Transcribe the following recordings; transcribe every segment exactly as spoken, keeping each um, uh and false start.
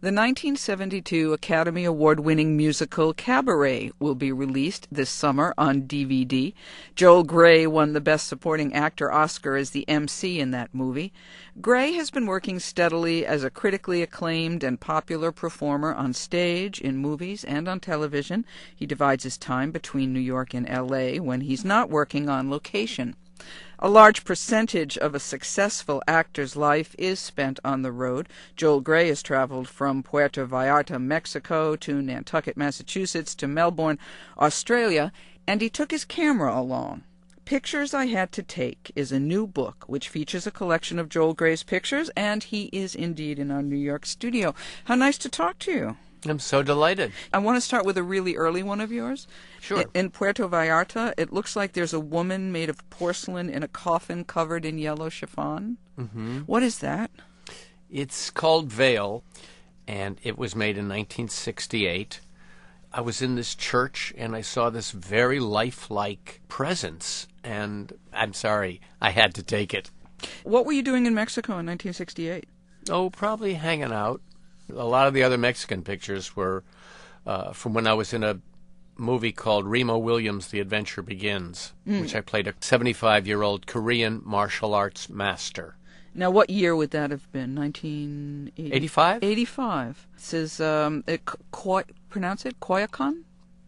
The nineteen seventy-two Academy Award-winning musical Cabaret will be released this summer on D V D. Joel Grey won the Best Supporting Actor Oscar as the M C in that movie. Grey has been working steadily as a critically acclaimed and popular performer on stage, in movies, and on television. He divides his time between New York and L A when he's not working on location. A large percentage of a successful actor's life is spent on the road. Joel Grey has traveled from Puerto Vallarta, Mexico, to Nantucket, Massachusetts, to Melbourne, Australia, and he took his camera along. Pictures I Had to Take is a new book which features a collection of Joel Grey's pictures, and he is indeed in our New York studio. How nice to talk to you. I'm so delighted. I want to start with a really early one of yours. Sure. In Puerto Vallarta, it looks like there's a woman made of porcelain in a coffin covered in yellow chiffon. Mm-hmm. What is that? It's called Veil, and it was made in nineteen sixty-eight. I was in this church, and I saw this very lifelike presence, and I'm sorry, I had to take it. What were you doing in Mexico in nineteen sixty-eight? Oh, probably hanging out. A lot of the other Mexican pictures were uh, from when I was in a movie called Remo Williams, The Adventure Begins, mm. which I played a seventy-five-year-old Korean martial arts master. Now, what year would that have been? nineteen eighty-five? eighty-five. This is, um, it, Koy, pronounce it, Coyoacan?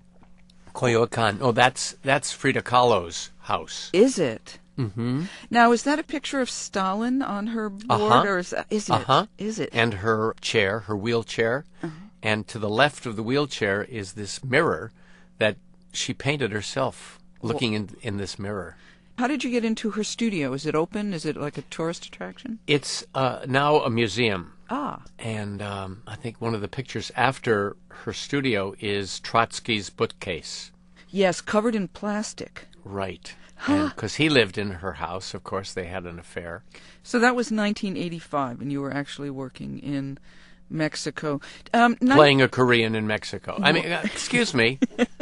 Coyoacan. Oh, that's, that's Frida Kahlo's house. Is it? Mm-hmm. Now, is that a picture of Stalin on her board, uh-huh. or is, that, is it? Uh-huh. Is it? And her chair, her wheelchair, uh-huh. and to the left of the wheelchair is this mirror that she painted herself, looking in in this mirror. How did you get into her studio? Is it open? Is it like a tourist attraction? It's uh, now a museum. Ah. And um, I think one of the pictures after her studio is Trotsky's bookcase. Yes, covered in plastic. Right. Because he lived in her house. Of course, they had an affair. So that was nineteen eighty-five, and you were actually working in Mexico. Um, Playing a Korean in Mexico. I mean, uh, excuse me.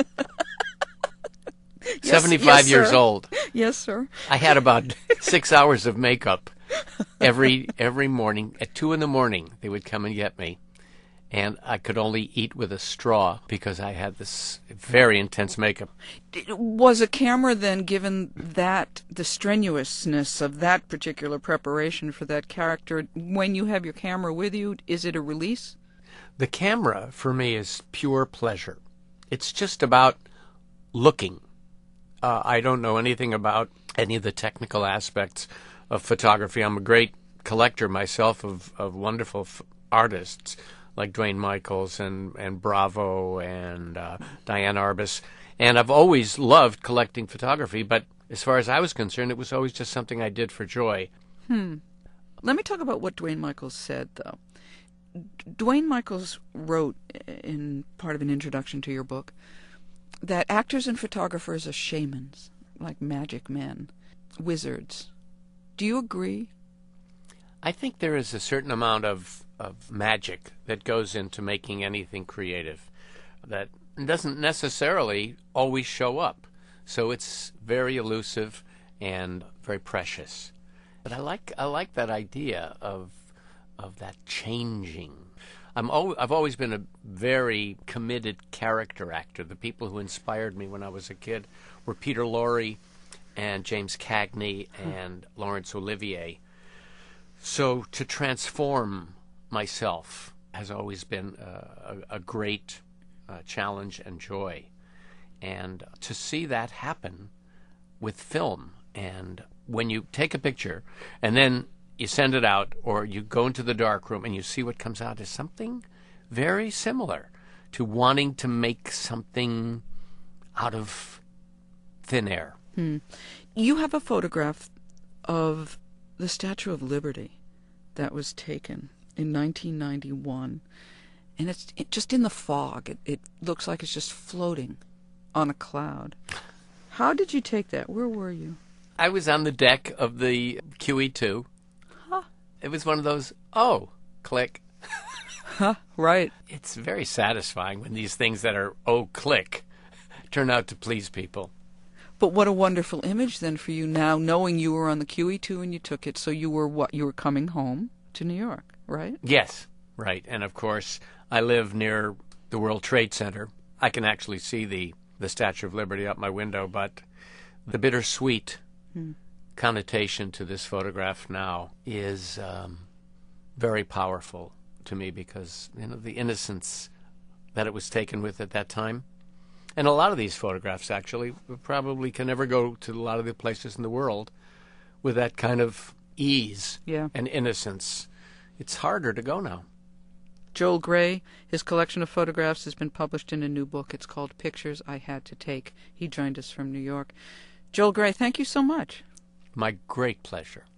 Yes, seventy-five yes, years sir. old. Yes, sir. I had about six hours of makeup every every morning. At two in the morning, they would come and get me. And I could only eat with a straw because I had this very intense makeup. Was a camera then, given that, the strenuousness of that particular preparation for that character, when you have your camera with you, is it a release? The camera, for me, is pure pleasure. It's just about looking. Uh, I don't know anything about any of the technical aspects of photography. I'm a great collector myself of, of wonderful f- artists like Duane Michals and, and Bravo and uh, Diane Arbus. And I've always loved collecting photography, but as far as I was concerned, it was always just something I did for joy. Hmm. Let me talk about what Duane Michals said, though. Duane Michals wrote, in part of an introduction to your book, that actors and photographers are shamans, like magic men, wizards. Do you agree? I think there is a certain amount of, of magic that goes into making anything creative that doesn't necessarily always show up. So it's very elusive and very precious. But I like I like that idea of of that changing. I'm al- I've always been a very committed character actor. The people who inspired me when I was a kid were Peter Lorre and James Cagney and Laurence Olivier. So to transform myself has always been a, a, a great uh, challenge and joy. And to see that happen with film, and when you take a picture and then you send it out, or you go into the dark room and you see what comes out, is something very similar to wanting to make something out of thin air. Hmm. You have a photograph of the Statue of Liberty that was taken in nineteen ninety-one, and it's it, just in the fog. It, it looks like it's just floating on a cloud. How did you take that? Where were you? I was on the deck of the Q E two. Huh. It was one of those, oh, click. Huh, right. It's very satisfying when these things that are, oh, click, turn out to please people. But what a wonderful image then for you now, knowing you were on the Q E two and you took it. So you were what? You were coming home to New York, right? Yes. Right. And of course, I live near the World Trade Center. I can actually see the, the Statue of Liberty out my window, but the bittersweet hmm. connotation to this photograph now is um, very powerful to me because, you know, the innocence that it was taken with at that time. And a lot of these photographs, actually, probably can never go to a lot of the places in the world with that kind of ease yeah. and innocence. It's harder to go now. Joel Grey, his collection of photographs has been published in a new book. It's called Pictures I Had to Take. He joined us from New York. Joel Grey, thank you so much. My great pleasure.